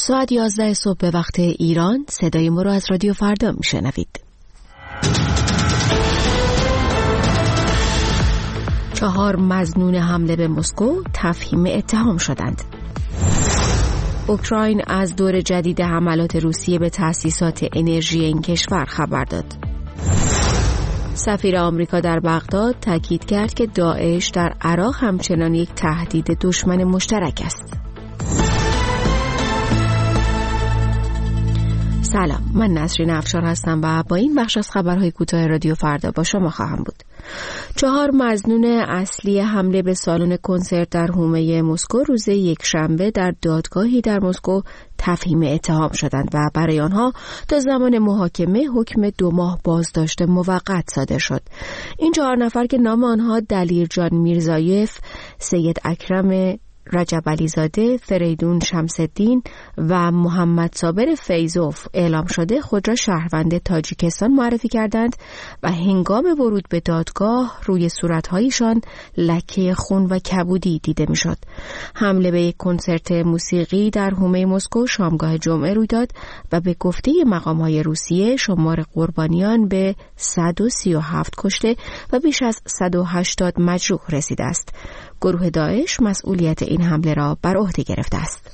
ساعت 11 صبح به وقت ایران صدای ما رو از رادیو فردا میشنوید. 4 مظنون حمله به مسکو تفهیم اتهام شدند. اوکراین از دور جدید حملات روسیه به تأسیسات انرژی این کشور خبر داد. سفیر آمریکا در بغداد تاکید کرد که داعش در عراق همچنان یک تهدید دشمن مشترک است. سلام، من نسرین افشار هستم و با این بخش از خبرهای کوتاه رادیو فردا با شما خواهم بود. 4 مظنون اصلی حمله به سالن کنسرت در حومه مسکو روز یکشنبه در دادگاهی در مسکو تفهیم اتهام شدند و برای آنها تا زمان محاکمه حکم 2 ماه بازداشت موقت صادر شد. این 4 نفر که نام آنها دلیرجان میرزایف، سید اکرم رجب علیزاده، فریدون شمس‌الدین و محمد صابر فیضوف اعلام شده خود را شهروند تاجیکستان معرفی کردند و هنگام ورود به دادگاه روی صورت‌هایشان لکه خون و کبودی دیده می‌شد. حمله به یک کنسرت موسیقی در حومه مسکو شامگاه جمعه روی داد و به گفته مقام‌های روسیه شمار قربانیان به 137 کشته و بیش از 180 مجروح رسیده است. گروه داعش مسئولیت این حمله را بر عهده گرفته است.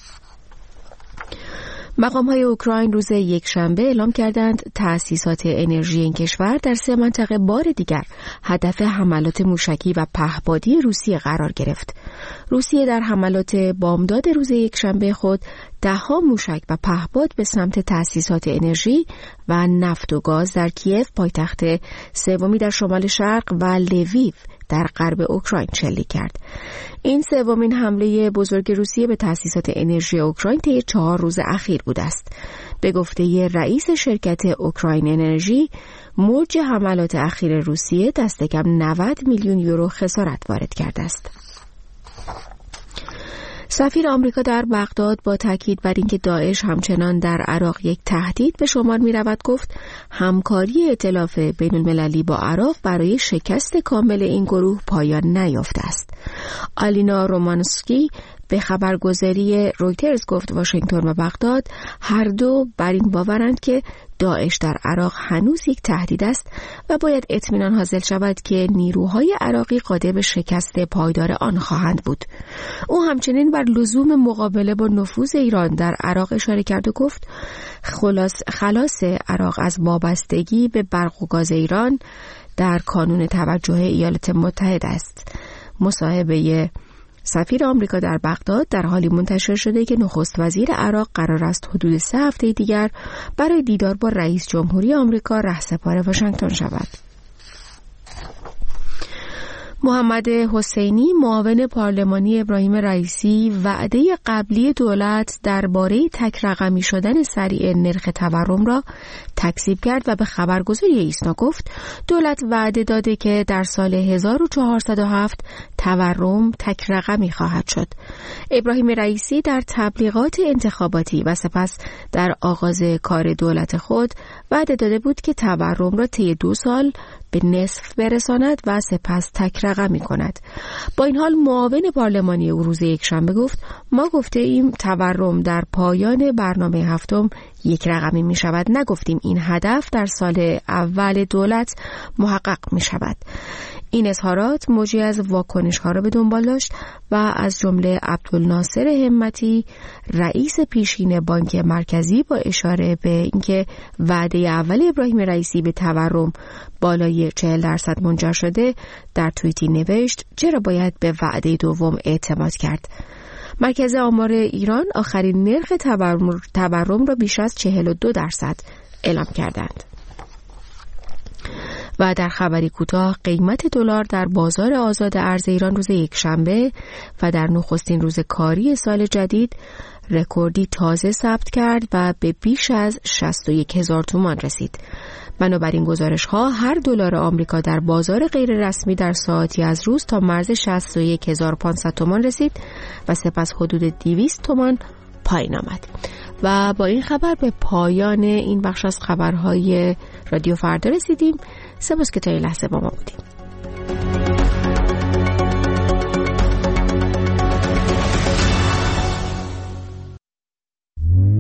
مقام‌های اوکراین روز یکشنبه اعلام کردند تأسیسات انرژی این کشور در 3 منطقه بار دیگر هدف حملات موشکی و پهپادی روسیه قرار گرفت. روسیه در حملات بامداد روز یکشنبه خود 10 موشک و پهپاد به سمت تأسیسات انرژی و نفت و گاز در کیف پایتخت سومی در شمال شرق و لویو در غرب اوکراین شلیک کرد. این 3مین حمله بزرگ روسیه به تأسیسات انرژی اوکراین طی 4 روز اخیر بوده است. به گفته رئیس شرکت اوکراین انرژی، موج حملات اخیر روسیه دست کم 90 میلیون یورو خسارت وارد کرده است. سفیر آمریکا در بغداد با تاکید بر اینکه داعش همچنان در عراق یک تهدید به شمار می‌رود گفت همکاری ائتلاف بین‌المللی با عراق برای شکست کامل این گروه پایان نیافته است. آلینا رومانسکی به خبرگزاری رویترز گفت واشنگتن و بغداد هر دو بر این باورند که داعش در عراق هنوز یک تهدید است و باید اطمینان حاصل شود که نیروهای عراقی قادر به شکست پایدار آن خواهند بود. او همچنین بر لزوم مقابله با نفوذ ایران در عراق اشاره کرد و گفت خلاص عراق از وابستگی به برق و گاز ایران در کانون توجه ایالات متحده است. مصاحبه سفیر آمریکا در بغداد در حالی منتشر شده که نخست وزیر عراق قرار است حدود 3 هفته دیگر برای دیدار با رئیس جمهوری آمریکا رهسپار واشنگتن شود. محمد حسینی معاون پارلمانی ابراهیم رئیسی وعده قبلی دولت درباره تک رقمی شدن سریع نرخ تورم را تکذیب کرد و به خبرگزاری ایسنا گفت دولت وعده داده که در سال 1407 تورم تک رقمی خواهد شد. ابراهیم رئیسی در تبلیغات انتخاباتی و سپس در آغاز کار دولت خود وعده داده بود که تورم را طی 2 سال به نصف برساند و سپس تک رقمی کند. با این حال معاون پارلمانی او روز یکشنبه گفت ما گفته ایم تورم در پایان برنامه هفتم 1 رقمی می شود، نگفتیم این هدف در سال اول دولت محقق می شود. این اظهارات موجی از واکنش‌ها را به دنبال داشت و از جمله عبدالناصر همتی رئیس پیشین بانک مرکزی با اشاره به اینکه وعده اول ابراهیم رئیسی به تورم بالای 40% منجر شده در توییتی نوشت چرا باید به وعده دوم اعتماد کرد. مرکز آمار ایران آخرین نرخ تورم را بیش از 42% اعلام کردند. و در خبری کوتاه قیمت دلار در بازار آزاد ارز ایران روز یکشنبه و در نخستین روز کاری سال جدید رکوردی تازه ثبت کرد و به بیش از 61,000 تومان رسید. بنابراین گزارش‌ها هر دلار آمریکا در بازار غیر رسمی در ساعتی از روز تا مرز 61,500 تومان رسید و سپس حدود 200 تومان پایین آمد. و با این خبر به پایان این بخش از خبرهای رادیو فردا رسیدیم. سپاس که تا این لحظه با ما بودیم.